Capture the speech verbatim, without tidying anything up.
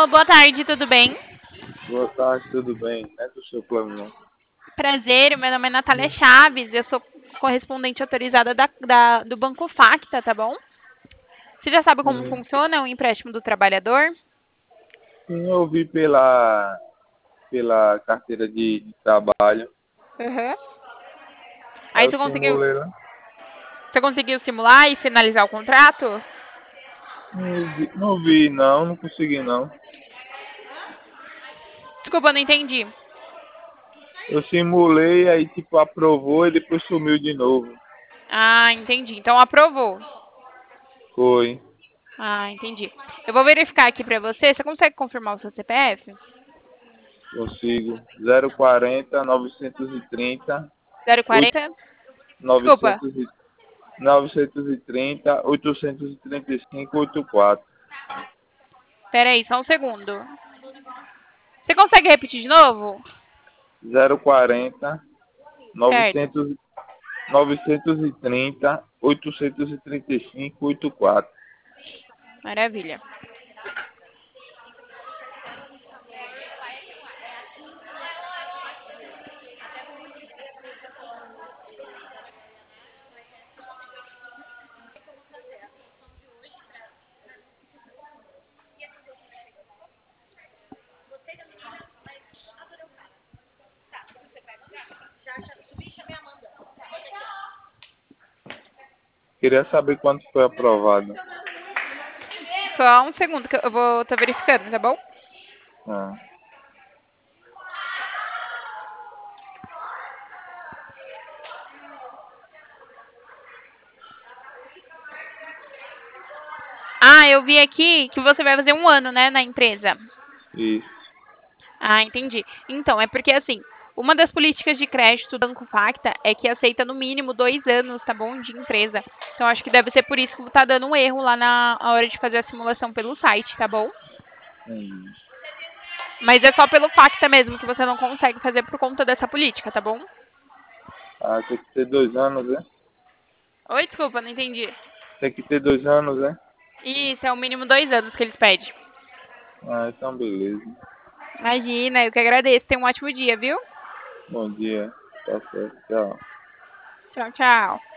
Alô, boa tarde, tudo bem? Boa tarde, tudo bem? Não é do seu plano, não. Prazer, meu nome é Natália Chaves, eu sou correspondente autorizada da, da- do Banco Facta, tá bom? Você já sabe como Sim, funciona o empréstimo do trabalhador? sim, eu vi pela, pela carteira de, de trabalho. Uhum. Aí Eu você conseguiu, simulei lá. você conseguiu simular e finalizar o contrato? Não vi, não vi, não, não consegui, não. Desculpa, eu não entendi. Eu simulei, aí tipo aprovou e depois sumiu de novo. Ah, entendi. Então aprovou. Foi, Ah, entendi. Eu vou verificar aqui pra você. Você consegue confirmar o seu C P F? consigo. zero quarenta, novecentos e trinta, zero oito- quarenta. Desculpa. novecentos e- novecentos e trinta, oitocentos e trinta e cinco, oitenta e quatro. Pera aí, só um segundo. Você consegue repetir de novo? zero quarenta, Certo. novecentos novecentos e trinta, oitocentos e trinta e cinco, oitenta e quatro. Maravilha. Queria saber quanto foi aprovado. Só um segundo que eu vou estar verificando, tá bom? Ah, Ah, eu vi aqui que você vai fazer um ano, né, na empresa. isso. Ah, entendi. Então, é porque assim, uma das políticas de crédito do Banco Facta é que aceita no mínimo dois anos, tá bom, de empresa. Então, acho que deve ser por isso que tá dando um erro lá na hora de fazer a simulação pelo site, tá bom? Hum. Mas é só pelo Facta mesmo que você não consegue fazer por conta dessa política, tá bom? Ah, tem que ter dois anos, né? Oi, desculpa, não entendi. Tem que ter dois anos, né? Isso, é o mínimo dois anos que eles pedem. Ah, então beleza. Imagina, eu que agradeço. Tenha um ótimo dia, viu? Bom dia. Tá certo. Tchau. Tchau, tchau.